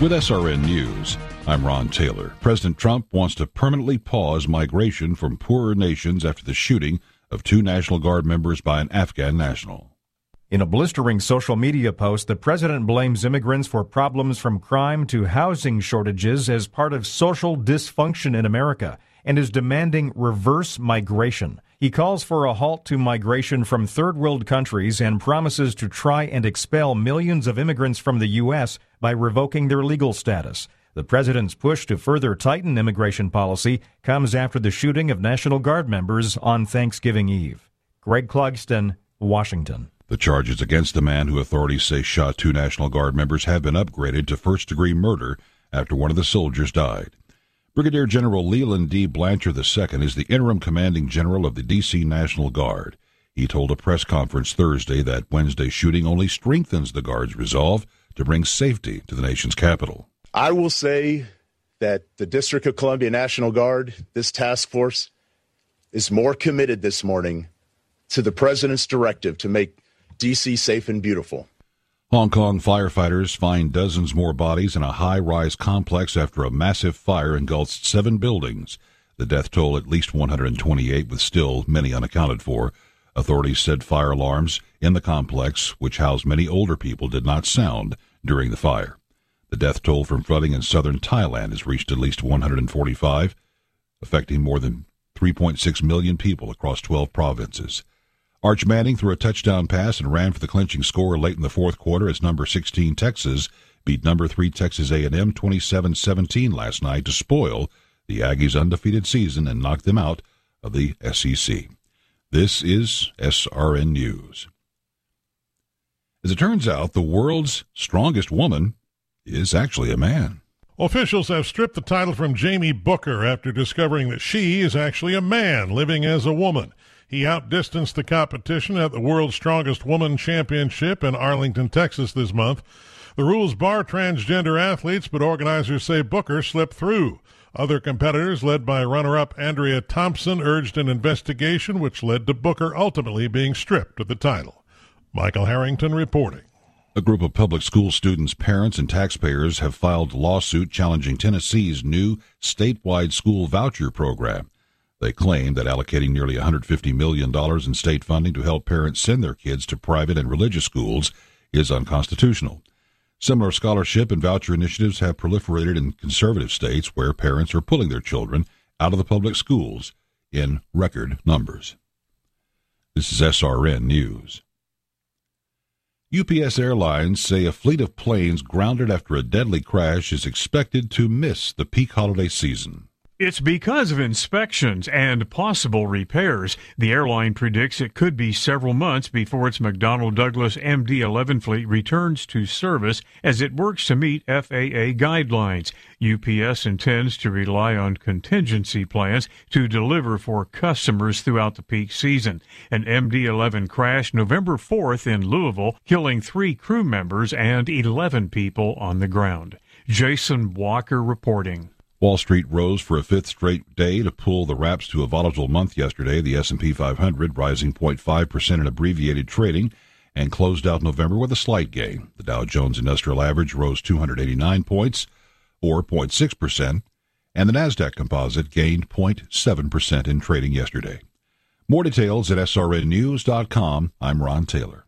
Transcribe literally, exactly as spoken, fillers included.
With S R N News, I'm Ron Taylor. President Trump wants to permanently pause migration from poorer nations after the shooting of two National Guard members by an Afghan national. In a blistering social media post, the president blames immigrants for problems from crime to housing shortages as part of social dysfunction in America and is demanding reverse migration. He calls for a halt to migration from third world countries and promises to try and expel millions of immigrants from the U S by revoking their legal status. The president's push to further tighten immigration policy comes after the shooting of National Guard members on Thanksgiving Eve. Greg Clugston, Washington. The charges against the man who authorities say shot two National Guard members have been upgraded to first-degree murder after one of the soldiers died. Brigadier General Leland D. Blanchard the Second is the interim commanding general of the D C National Guard. He told a press conference Thursday that Wednesday's shooting only strengthens the Guard's resolve to bring safety to the nation's capital. I will say that the District of Columbia National Guard, this task force, is more committed this morning to the president's directive to make D C safe and beautiful. Hong Kong firefighters find dozens more bodies in a high-rise complex after a massive fire engulfed seven buildings. The death toll at least one hundred twenty-eight, with still many unaccounted for. Authorities said fire alarms in the complex, which housed many older people, did not sound during the fire. The death toll from flooding in southern Thailand has reached at least one hundred forty-five, affecting more than three point six million people across twelve provinces. Arch Manning threw a touchdown pass and ran for the clinching score late in the fourth quarter as number sixteen Texas beat number three Texas A and M twenty-seven seventeen last night to spoil the Aggies' undefeated season and knock them out of the S E C. This is S R N News. As it turns out, the world's strongest woman is actually a man. Officials have stripped the title from Jamie Booker after discovering that she is actually a man living as a woman. He outdistanced the competition at the World's Strongest Woman Championship in Arlington, Texas this month. The rules bar transgender athletes, but organizers say Booker slipped through. Other competitors, led by runner-up Andrea Thompson, urged an investigation, which led to Booker ultimately being stripped of the title. Michael Harrington reporting. A group of public school students, parents, and taxpayers have filed a lawsuit challenging Tennessee's new statewide school voucher program. They claim that allocating nearly one hundred fifty million dollars in state funding to help parents send their kids to private and religious schools is unconstitutional. Similar scholarship and voucher initiatives have proliferated in conservative states where parents are pulling their children out of the public schools in record numbers. This is S R N News. U P S Airlines say a fleet of planes grounded after a deadly crash is expected to miss the peak holiday season. It's because of inspections and possible repairs. The airline predicts it could be several months before its McDonnell Douglas M D eleven fleet returns to service as it works to meet F A A guidelines. U P S intends to rely on contingency plans to deliver for customers throughout the peak season. An M D eleven crashed November fourth in Louisville, killing three crew members and eleven people on the ground. Jason Walker reporting. Wall Street rose for a fifth straight day to pull the wraps to a volatile month yesterday. The S and P five hundred rising zero point five percent in abbreviated trading and closed out November with a slight gain. The Dow Jones Industrial Average rose two hundred eighty-nine points, or zero point six percent, and the Nasdaq Composite gained zero point seven percent in trading yesterday. More details at S R N news dot com. I'm Ron Taylor.